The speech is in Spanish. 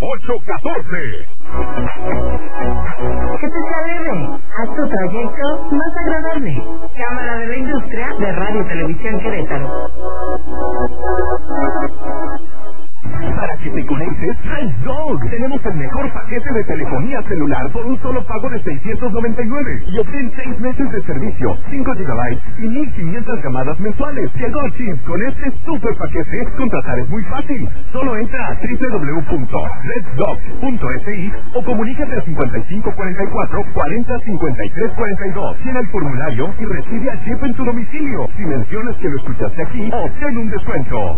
Que te sea leve, haz tu trayecto más agradable. Cámara de la Industria de Radio y Televisión Querétaro. Para que te conectes, Red Dog. Tenemos el mejor paquete de telefonía celular por un solo pago de $699 y obtén 6 meses de servicio, 5 GB y 1500 llamadas mensuales. Llegó Chip. Con este super paquete, contratar es muy fácil. Solo entra a www.reddog.si o comunícate a 5544 40 53 42. Llena el formulario y recibe a Chip en tu domicilio. Si mencionas que lo escuchaste aquí, obtén un descuento.